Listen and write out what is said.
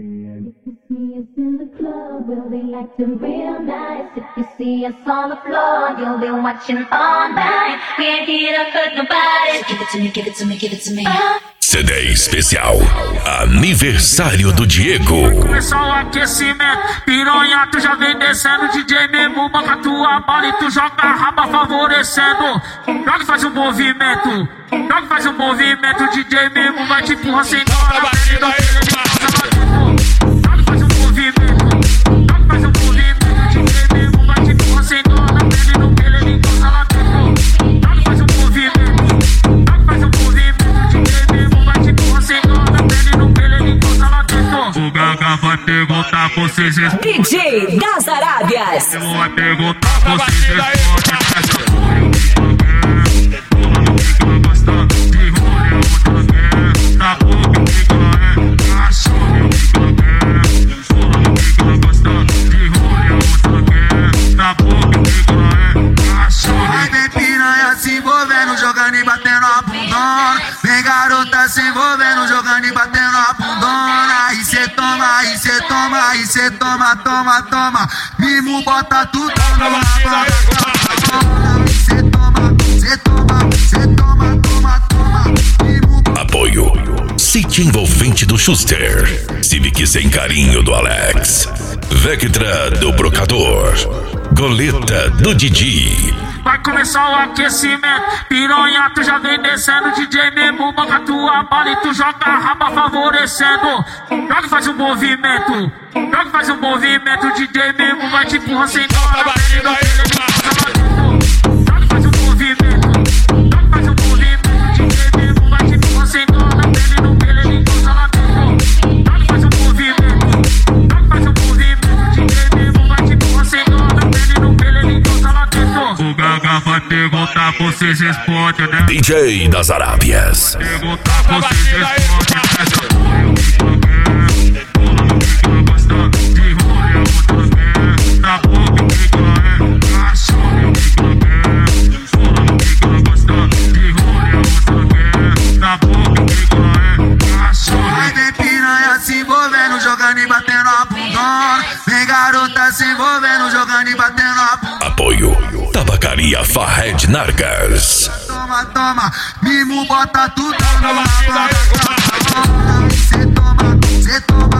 In the club, we'll be acting real nice. If you see us on the floor, you'll be watching all night. We ain't here to hurt nobody. So give it to me, give it to me, give it to me. CD especial Aniversário do Diego. Começou o aquecimento, piranha, tu já vem descendo. DJ Memo, banca tua bola e tu joga a raba favorecendo. Joga e faz um movimento, joga e faz um movimento. DJ Memo vai te empurrar sem dó na pele do vai perguntar pra vocês. DJ das Arábias. Vai perguntar pra vocês. Vai ver piranha se envolvendo, jogando e batendo a bundona. Vem garota se envolvendo, jogando e batendo a bundona. Aí cê toma, aí cê toma, aí cê toma, toma, toma. Mimo bota tudo na boca. Aí cê toma, cê toma, cê toma, toma, toma. Apoio City Envolvente do Schuster, Civic Sem Carinho do Alex, Vectra do Brocador, Goleta do Didi. Vai começar o aquecimento, piranha, tu já vem descendo. DJ Memo, banca tua bola e tu joga a raba favorecendo. Joga e faz um movimento, joga e faz um movimento. DJ Memo vai te empurrar sem dó na pele do joga e faz um movimento, joga e faz um movimento. DJ Memo vai te empurrar sem dó na pele do ele encosta lá dentro. Joga e faz um movimento, joga e faz um movimento. DJ Memo vai te empurrar sem dó na pele do ele encosta lá dentro. O Gaga vai perguntar, vocês respondem, né? DJ das Arábias. Perguntar, vocês respondem. Vai ver piranha se envolvendo, jogando e batendo a bundona. Vem garota se envolvendo, jogando e batendo a bundona. Apoio Tabacaria Fahed Nargas. Toma, toma, Mimo bota tudo na boca. Aí cê toma, cê toma.